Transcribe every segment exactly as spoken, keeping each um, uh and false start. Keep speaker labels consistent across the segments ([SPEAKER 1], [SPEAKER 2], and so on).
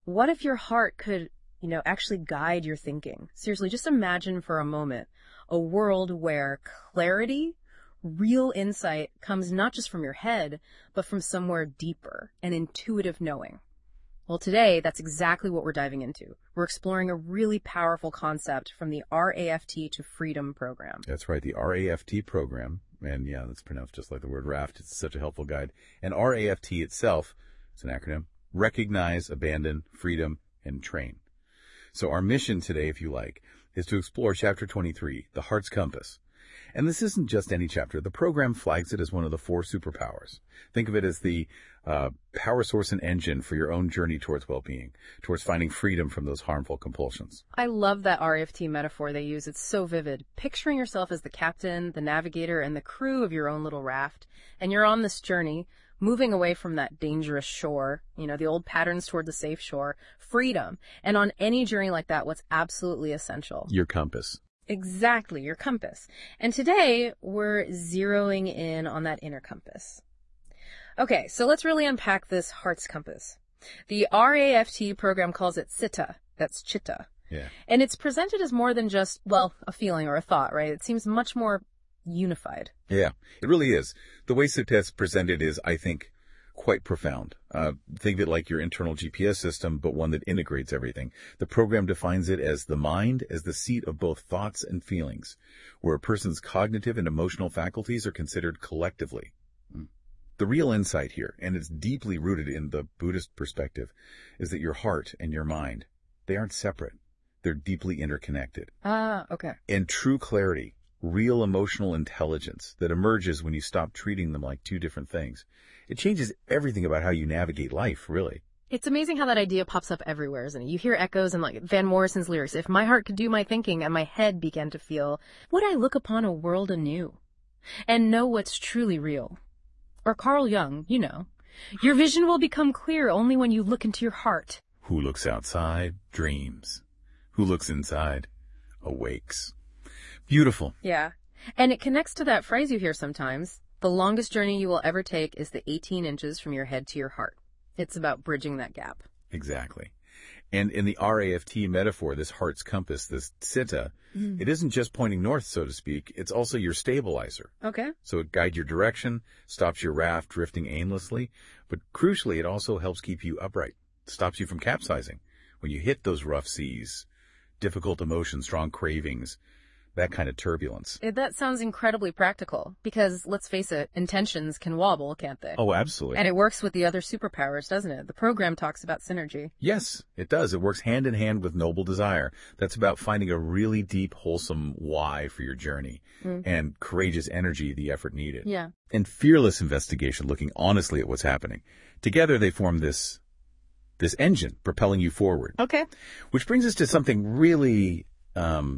[SPEAKER 1] What if your heart could, you know, actually guide your thinking? Seriously, just imagine for a moment a world where clarity, real insight comes not just from your head, but from somewhere deeper, an intuitive knowing. Well, today, that's exactly what we're diving into. We're exploring a really powerful concept from the R A F T to Freedom program.
[SPEAKER 2] That's right, the R A F T program. And yeah, that's pronounced just like the word raft. It's such a helpful guide. And R A F T itself, it's an acronym, Recognize, Abandon, Freedom, and Train. So our mission today, if you like, is to explore Chapter twenty-three, the Heart's Compass. And this isn't just any chapter. The program flags it as one of the four superpowers. Think of it as the uh, power source and engine for your own journey towards well-being, towards finding freedom from those harmful compulsions.
[SPEAKER 1] I love that R A F T metaphor they use. It's so vivid. Picturing yourself as the captain, the navigator, and the crew of your own little raft. And you're on this journey, moving away from that dangerous shore, you know, the old patterns toward the safe shore, freedom. And on any journey like that, what's absolutely essential?
[SPEAKER 2] Your compass.
[SPEAKER 1] Exactly, your compass. And today, we're zeroing in on that inner compass. Okay, so let's really unpack this heart's compass. The R A F T program calls it Citta. That's Chitta.
[SPEAKER 2] Yeah.
[SPEAKER 1] And it's presented as more than just, well, a feeling or a thought, right? It seems much more unified.
[SPEAKER 2] Yeah, it really is. The way Citta is presented is, I think, quite profound. Uh, think of it like your internal G P S system, but one that integrates everything. The program defines it as the mind as the seat of both thoughts and feelings, where a person's cognitive and emotional faculties are considered collectively. The real insight here, and it's deeply rooted in the Buddhist perspective, is that your heart and your mind, they aren't separate. They're deeply interconnected.
[SPEAKER 1] Ah, okay.
[SPEAKER 2] And true clarity, real emotional intelligence that emerges when you stop treating them like two different things. It changes everything about how you navigate life, really.
[SPEAKER 1] It's amazing how that idea pops up everywhere, isn't it? You hear echoes in like Van Morrison's lyrics. If my heart could do my thinking and my head began to feel, would I look upon a world anew and know what's truly real? Or Carl Jung, you know, your vision will become clear only when you look into your heart.
[SPEAKER 2] Who looks outside dreams. Who looks inside awakes. Beautiful.
[SPEAKER 1] Yeah. And it connects to that phrase you hear sometimes. The longest journey you will ever take is the eighteen inches from your head to your heart. It's about bridging that gap.
[SPEAKER 2] Exactly. And in the R A F T metaphor, this heart's compass, this Citta, mm. it isn't just pointing north, so to speak. It's also your stabilizer.
[SPEAKER 1] Okay.
[SPEAKER 2] So it guides your direction, stops your raft drifting aimlessly, but crucially, it also helps keep you upright, stops you from capsizing when you hit those rough seas, difficult emotions, strong cravings, that kind of turbulence.
[SPEAKER 1] It, that sounds incredibly practical because, let's face it, intentions can wobble, can't they?
[SPEAKER 2] Oh, absolutely.
[SPEAKER 1] And it works with the other superpowers, doesn't it? The program talks about synergy.
[SPEAKER 2] Yes, it does. It works hand in hand with noble desire. That's about finding a really deep, wholesome why for your journey mm. and courageous energy, the effort needed.
[SPEAKER 1] Yeah.
[SPEAKER 2] And fearless investigation, looking honestly at what's happening. Together, they form this, this engine propelling you forward.
[SPEAKER 1] Okay.
[SPEAKER 2] Which brings us to something really, um,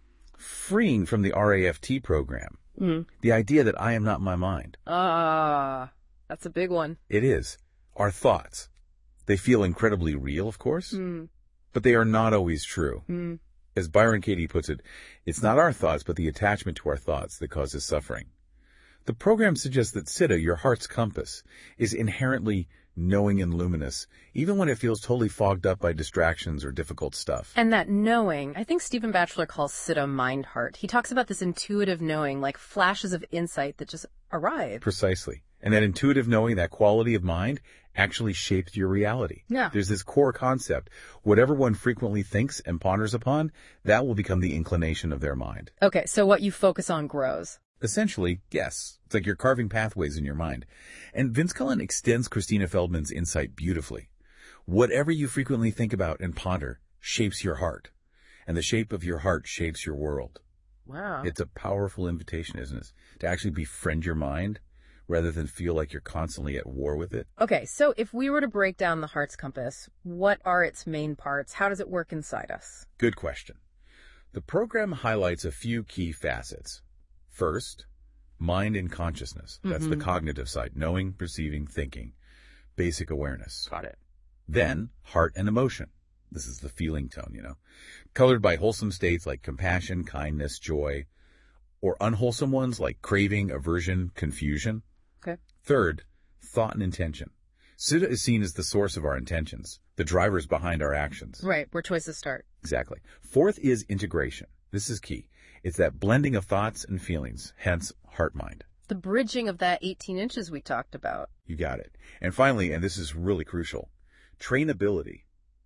[SPEAKER 2] freeing from the R A F T program. Mm. The idea that I am not my mind.
[SPEAKER 1] Ah, uh, that's a big one.
[SPEAKER 2] It is. Our thoughts. They feel incredibly real, of course, mm. but they are not always true. Mm. As Byron Katie puts it, it's not our thoughts, but the attachment to our thoughts that causes suffering. The program suggests that Citta, your heart's compass, is inherently knowing and luminous, even when it feels totally fogged up by distractions or difficult stuff.
[SPEAKER 1] And that knowing, I think Stephen Batchelor calls Citta mind heart. He talks about this intuitive knowing, like flashes of insight that just arrive.
[SPEAKER 2] Precisely. And that intuitive knowing, that quality of mind, actually shapes your reality.
[SPEAKER 1] Yeah.
[SPEAKER 2] There's this core concept. Whatever one frequently thinks and ponders upon, that will become the inclination of their mind.
[SPEAKER 1] Okay, so what you focus on grows.
[SPEAKER 2] Essentially, yes. It's like you're carving pathways in your mind. And Vince Cullen extends Christina Feldman's insight beautifully. Whatever you frequently think about and ponder shapes your heart. And the shape of your heart shapes your world.
[SPEAKER 1] Wow.
[SPEAKER 2] It's a powerful invitation, isn't it? To actually befriend your mind rather than feel like you're constantly at war with it.
[SPEAKER 1] Okay, so if we were to break down the heart's compass, what are its main parts? How does it work inside us?
[SPEAKER 2] Good question. The program highlights a few key facets. First, mind and consciousness. That's mm-hmm. the cognitive side, knowing, perceiving, thinking, basic awareness.
[SPEAKER 1] Got it.
[SPEAKER 2] Then, heart and emotion. This is the feeling tone, you know, colored by wholesome states like compassion, kindness, joy, or unwholesome ones like craving, aversion, confusion.
[SPEAKER 1] Okay.
[SPEAKER 2] Third, thought and intention. Citta is seen as the source of our intentions, the drivers behind our actions.
[SPEAKER 1] Right, where choices start.
[SPEAKER 2] Exactly. Fourth is integration. This is key. It's that blending of thoughts and feelings, hence heart-mind.
[SPEAKER 1] The bridging of that eighteen inches we talked about.
[SPEAKER 2] You got it. And finally, and this is really crucial, trainability.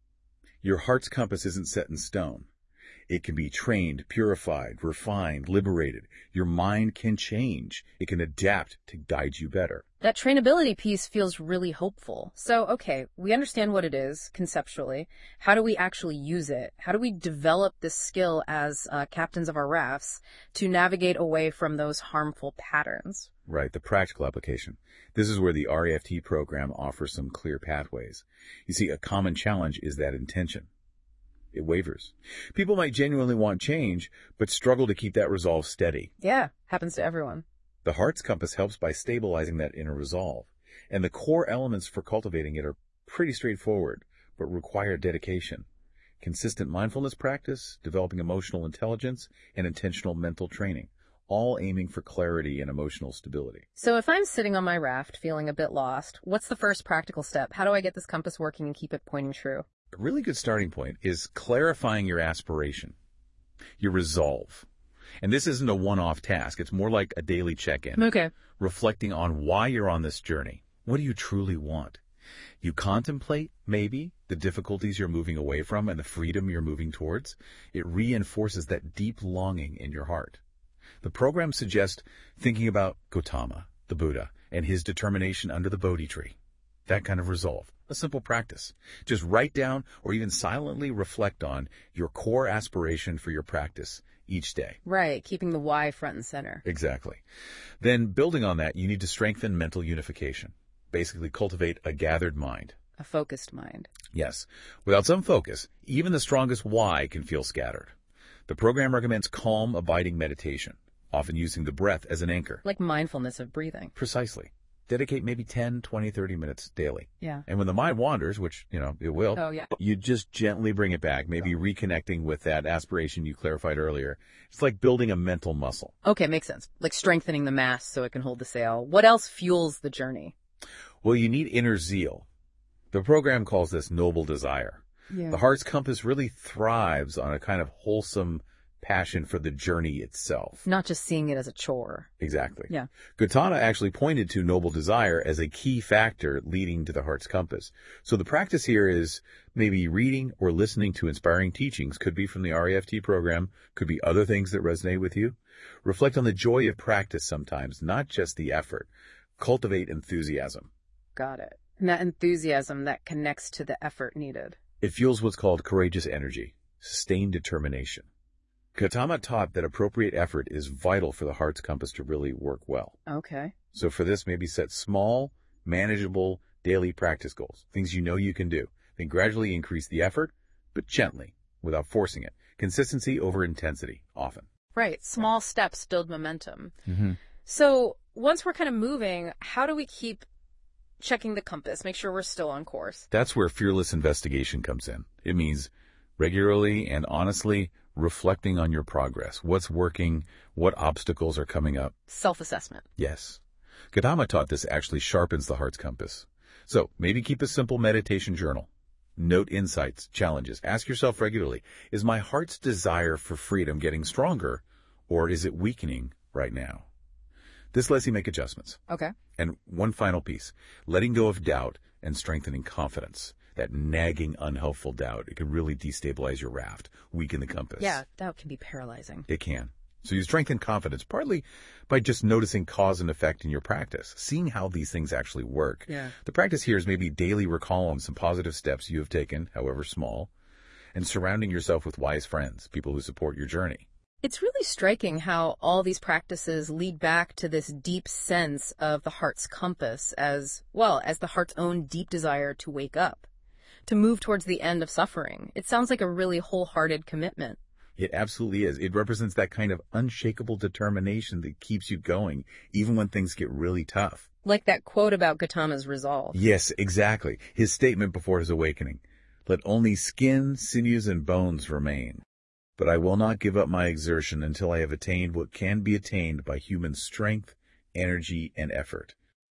[SPEAKER 2] Your heart's compass isn't set in stone. It can be trained, purified, refined, liberated. Your mind can change. It can adapt to guide you better.
[SPEAKER 1] That trainability piece feels really hopeful. So, okay, we understand what it is conceptually. How do we actually use it? How do we develop this skill as uh, captains of our rafts to navigate away from those harmful patterns?
[SPEAKER 2] Right, the practical application. This is where the R A F T program offers some clear pathways. You see, a common challenge is that intention. It wavers. People might genuinely want change, but struggle to keep that resolve steady.
[SPEAKER 1] Yeah, happens to everyone.
[SPEAKER 2] The heart's compass helps by stabilizing that inner resolve. And the core elements for cultivating it are pretty straightforward, but require dedication. Consistent mindfulness practice, developing emotional intelligence, and intentional mental training, all aiming for clarity and emotional stability.
[SPEAKER 1] So if I'm sitting on my raft feeling a bit lost, what's the first practical step? How do I get this compass working and keep it pointing true?
[SPEAKER 2] A really good starting point is clarifying your aspiration, your resolve. And this isn't a one-off task. It's more like a daily check-in.
[SPEAKER 1] Okay.
[SPEAKER 2] Reflecting on why you're on this journey. What do you truly want? You contemplate, maybe, the difficulties you're moving away from and the freedom you're moving towards. It reinforces that deep longing in your heart. The program suggests thinking about Gautama, the Buddha, and his determination under the Bodhi tree. That kind of resolve. A simple practice. Just write down or even silently reflect on your core aspiration for your practice each day.
[SPEAKER 1] Right, keeping the why front and center.
[SPEAKER 2] Exactly. Then, building on that, you need to strengthen mental unification. Basically, cultivate a gathered mind.
[SPEAKER 1] A focused mind.
[SPEAKER 2] Yes. Without some focus, even the strongest why can feel scattered. The program recommends calm, abiding meditation, often using the breath as an anchor.
[SPEAKER 1] Like mindfulness of breathing.
[SPEAKER 2] Precisely. Dedicate maybe ten, twenty, thirty minutes daily.
[SPEAKER 1] Yeah.
[SPEAKER 2] And when the mind wanders, which, you know, it will,
[SPEAKER 1] oh, yeah.
[SPEAKER 2] you just gently bring it back, maybe reconnecting with that aspiration you clarified earlier. It's like building a mental muscle.
[SPEAKER 1] Okay, makes sense. Like strengthening the mast so it can hold the sail. What else fuels the journey?
[SPEAKER 2] Well, you need inner zeal. The program calls this noble desire.
[SPEAKER 1] Yeah.
[SPEAKER 2] The heart's compass really thrives on a kind of wholesome passion for the journey itself.
[SPEAKER 1] Not just seeing it as a chore.
[SPEAKER 2] Exactly.
[SPEAKER 1] Yeah.
[SPEAKER 2] Gautama actually pointed to noble desire as a key factor leading to the heart's compass. So the practice here is maybe reading or listening to inspiring teachings, could be from the R A F T program, could be other things that resonate with you. Reflect on the joy of practice sometimes, not just the effort. Cultivate enthusiasm.
[SPEAKER 1] Got it. And that enthusiasm that connects to the effort needed.
[SPEAKER 2] It fuels what's called courageous energy, sustained determination. Gautama taught that appropriate effort is vital for the heart's compass to really work well.
[SPEAKER 1] Okay.
[SPEAKER 2] So for this, maybe set small, manageable, daily practice goals, things you know you can do. Then gradually increase the effort, but gently, without forcing it. Consistency over intensity, often.
[SPEAKER 1] Right. Small steps build momentum.
[SPEAKER 2] Mm-hmm.
[SPEAKER 1] So once we're kind of moving, how do we keep checking the compass, make sure we're still on course?
[SPEAKER 2] That's where fearless investigation comes in. It means regularly and honestly reflecting on your progress. What's working? What obstacles are coming up?
[SPEAKER 1] Self-assessment.
[SPEAKER 2] Yes. Gautama taught this actually sharpens the heart's compass. So maybe keep a simple meditation journal. Note insights, challenges. Ask yourself regularly, is my heart's desire for freedom getting stronger, or is it weakening right now? This lets you make adjustments.
[SPEAKER 1] Okay.
[SPEAKER 2] And one final piece, letting go of doubt and strengthening confidence. That nagging, unhelpful doubt, it can really destabilize your raft, weaken the compass.
[SPEAKER 1] Yeah, doubt can be paralyzing.
[SPEAKER 2] It can. So you strengthen confidence, partly by just noticing cause and effect in your practice, seeing how these things actually work.
[SPEAKER 1] Yeah.
[SPEAKER 2] The practice here is maybe daily recalling some positive steps you have taken, however small, and surrounding yourself with wise friends, people who support your journey.
[SPEAKER 1] It's really striking how all these practices lead back to this deep sense of the heart's compass as, well, as the heart's own deep desire to wake up, to move towards the end of suffering. It sounds like a really wholehearted commitment.
[SPEAKER 2] It absolutely is. It represents that kind of unshakable determination that keeps you going, even when things get really tough.
[SPEAKER 1] Like that quote about Gautama's resolve.
[SPEAKER 2] Yes, exactly. His statement before his awakening. Let only skin, sinews, and bones remain. But I will not give up my exertion until I have attained what can be attained by human strength, energy, and effort.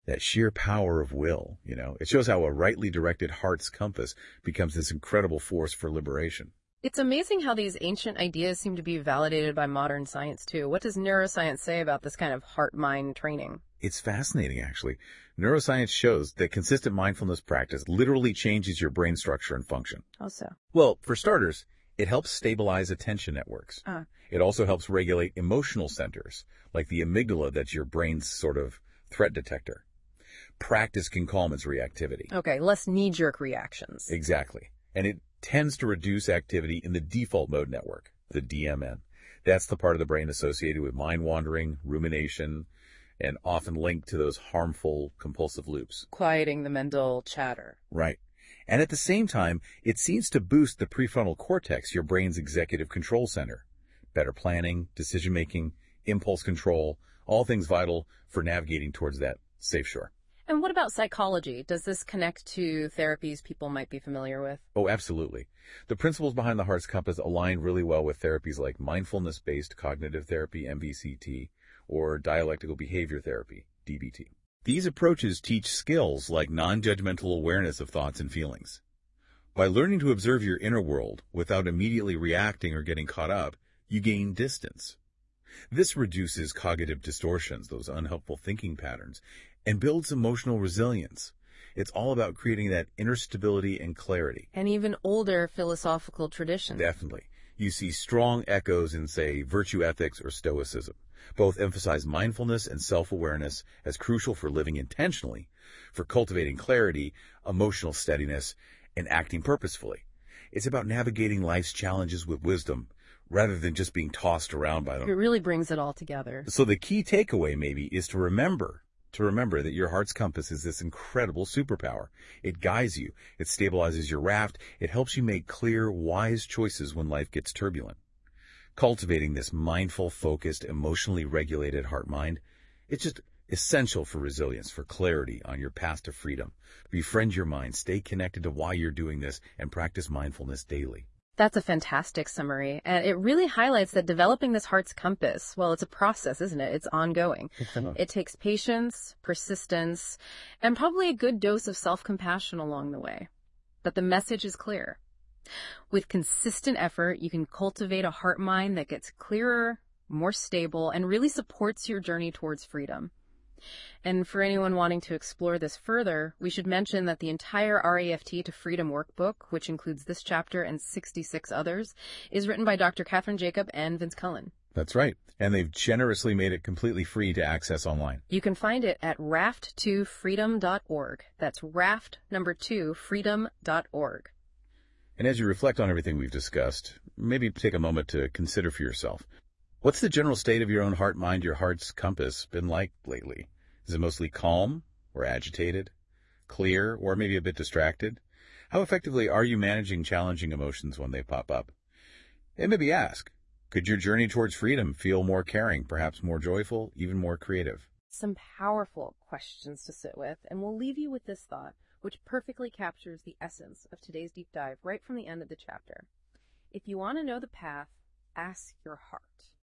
[SPEAKER 2] that sheer power of will, you know. It shows how a rightly directed heart's compass becomes this incredible force for liberation.
[SPEAKER 1] It's amazing how these ancient ideas seem to be validated by modern science, too. What does neuroscience say about this kind of heart-mind training?
[SPEAKER 2] It's fascinating, actually. Neuroscience shows that consistent mindfulness practice literally changes your brain structure and function.
[SPEAKER 1] How so?
[SPEAKER 2] Well, for starters, it helps stabilize attention networks.
[SPEAKER 1] Ah.
[SPEAKER 2] It also helps regulate emotional centers, like the amygdala that's your brain's sort of threat detector. Practice can calm its reactivity.
[SPEAKER 1] Okay, less knee-jerk reactions.
[SPEAKER 2] Exactly. And it tends to reduce activity in the default mode network, the D M N. That's the part of the brain associated with mind wandering, rumination, and often linked to those harmful compulsive loops.
[SPEAKER 1] Quieting the mental chatter.
[SPEAKER 2] Right. And at the same time, it seems to boost the prefrontal cortex, your brain's executive control center. Better planning, decision-making, impulse control, all things vital for navigating towards that safe shore.
[SPEAKER 1] And what about psychology? Does this connect to therapies people might be familiar with?
[SPEAKER 2] Oh, absolutely. The principles behind the heart's compass align really well with therapies like mindfulness-based cognitive therapy, M B C T, or dialectical behavior therapy, D B T. These approaches teach skills like non-judgmental awareness of thoughts and feelings. By learning to observe your inner world without immediately reacting or getting caught up, you gain distance. This reduces cognitive distortions, those unhelpful thinking patterns, and builds emotional resilience. It's all about creating that inner stability and clarity.
[SPEAKER 1] And even older philosophical traditions.
[SPEAKER 2] Definitely. You see strong echoes in, say, virtue ethics or stoicism. Both emphasize mindfulness and self-awareness as crucial for living intentionally, for cultivating clarity, emotional steadiness, and acting purposefully. It's about navigating life's challenges with wisdom, rather than just being tossed around by them.
[SPEAKER 1] It really brings it all together.
[SPEAKER 2] So the key takeaway maybe is to remember, to remember that your heart's compass is this incredible superpower. It guides you. It stabilizes your raft. It helps you make clear, wise choices when life gets turbulent. Cultivating this mindful, focused, emotionally regulated heart-mind, it's just essential for resilience, for clarity on your path to freedom. Befriend your mind, stay connected to why you're doing this, and practice mindfulness daily.
[SPEAKER 1] That's a fantastic summary, and it really highlights that developing this heart's compass, well, it's a process, isn't it? It's ongoing. It takes patience, persistence, and probably a good dose of self-compassion along the way. But the message is clear. With consistent effort, you can cultivate a heart-mind that gets clearer, more stable, and really supports your journey towards freedom. And for anyone wanting to explore this further, we should mention that the entire R A F T to Freedom workbook, which includes this chapter and sixty-six others, is written by Doctor Catherine Jacob and Vince Cullen.
[SPEAKER 2] That's right. And they've generously made it completely free to access online.
[SPEAKER 1] You can find it at raft two freedom dot org. That's raft number two freedom dot org.
[SPEAKER 2] And as you reflect on everything we've discussed, maybe take a moment to consider for yourself. What's the general state of your own heart, mind, your heart's compass been like lately? Is it mostly calm or agitated, clear, or maybe a bit distracted? How effectively are you managing challenging emotions when they pop up? And maybe ask, could your journey towards freedom feel more caring, perhaps more joyful, even more creative?
[SPEAKER 1] Some powerful questions to sit with, and we'll leave you with this thought, which perfectly captures the essence of today's deep dive right from the end of the chapter. If you want to know the path, ask your heart.